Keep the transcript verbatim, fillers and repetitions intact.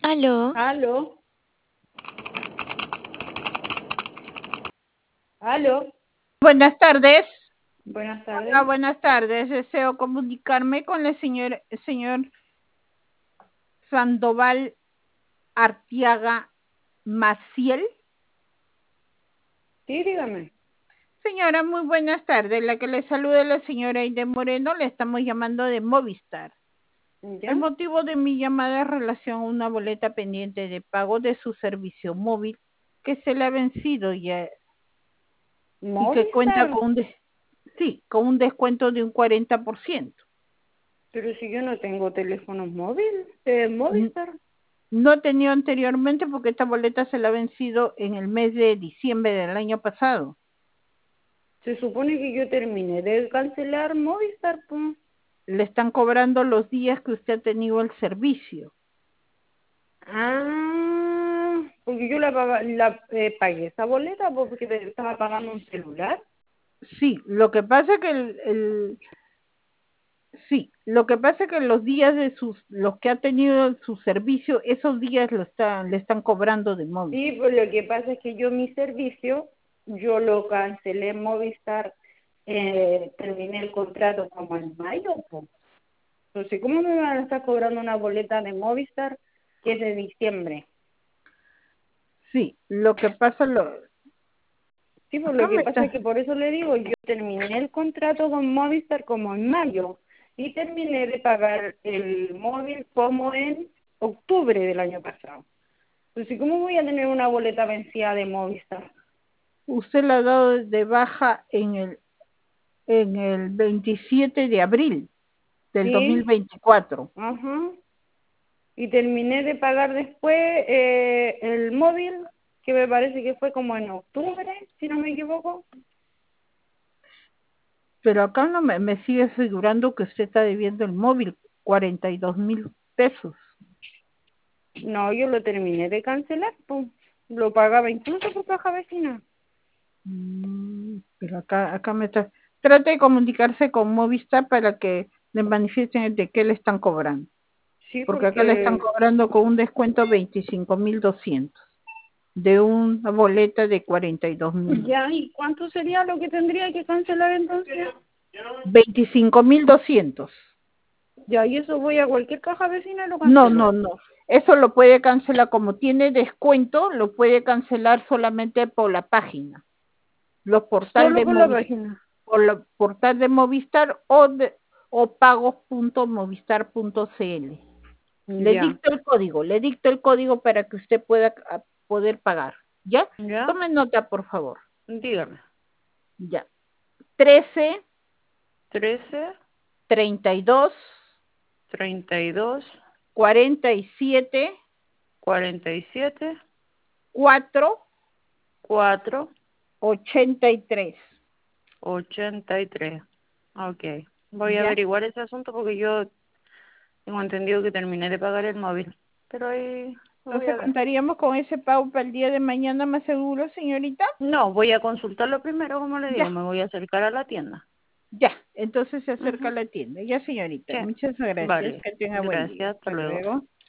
Aló, Aló, aló, Buenas tardes. buenas Hola, tardes. buenas tardes. Deseo comunicarme con el señor, señor Sandoval Artiaga Maciel. Sí, dígame. Señora, muy buenas tardes. La que le saluda es la señora Aide Moreno. Le estamos llamando de Movistar. ¿Ya? El motivo de mi llamada es relación a una boleta pendiente de pago de su servicio móvil que se le ha vencido ya y que cuenta Movistar. con un, des- sí, con un descuento de un cuarenta por ciento. Pero si yo no tengo teléfono móvil, de Movistar. No he tenido anteriormente porque esta boleta se la ha vencido en el mes de diciembre del año pasado. Se supone que yo terminé de cancelar Movistar, pues. Le están cobrando los días que usted ha tenido el servicio. Ah, porque yo la, paga- la eh, pagué esa boleta porque te- estaba pagando un celular. Sí, lo que pasa que el, el sí, lo que pasa que los días de sus, los que ha tenido su servicio, esos días lo están, le están cobrando de móvil. Sí, pues lo que pasa es que yo mi servicio, yo lo cancelé en Movistar, eh, terminé el contrato como en mayo, pues. Entonces, ¿cómo me van a estar cobrando una boleta de Movistar que es de diciembre? Sí, lo que pasa lo, Sí, pues acá lo que me pasa es está, que por eso le digo, yo terminé el contrato con Movistar como en mayo y terminé de pagar el móvil como en octubre del año pasado. Entonces, ¿cómo voy a tener una boleta vencida de Movistar? usted la ha dado de baja en el, en el veintisiete de abril del dos mil Sí, veinticuatro. ajá. Y terminé de pagar después eh, el móvil, que me parece que fue como en octubre, si no me equivoco. Pero acá no me, me sigue figurando que usted está debiendo el móvil, cuarenta y dos mil pesos. No, yo lo terminé de cancelar, pues. Lo pagaba incluso por caja vecina. Mm, pero acá, acá me está... Trate de comunicarse con Movistar para que le manifiesten de qué le están cobrando. Sí, Porque acá le están porque... cobrando con un descuento veinticinco mil doscientos de una boleta de cuarenta y dos mil. Ya, ¿y cuánto sería lo que tendría que cancelar entonces? veinticinco mil doscientos. Ya, y eso voy a cualquier caja vecina y lo No, cancelo. no, no. Eso lo puede cancelar, como tiene descuento, lo puede cancelar solamente por la página. Los portal Solo de por la Movistar, página. por la portal de Movistar o de o pagos punto movistar punto cl. Le Ya, dicto el código, le dicto el código para que usted pueda a, poder pagar. ¿Ya? ya, Tome nota, por favor. dígame. Ya. trece, Trece, treinta y dos, treinta y dos, cuarenta y siete, cuarenta y siete, cuatro, cuatro, ochenta y tres. ochenta y tres. Ok. Voy a ¿Ya? averiguar ese asunto porque yo tengo entendido que terminé de pagar el móvil. Pero ahí lo voy a Entonces ver. contaríamos con ese pago para el día de mañana más seguro, señorita. No, voy a consultarlo primero, como le digo, Ya, me voy a acercar a la tienda. ya. Entonces se acerca a Ujú. la tienda. Ya, señorita. Sí, Muchas gracias. vale. Que tenga buen día. Gracias, hasta Hasta luego. luego.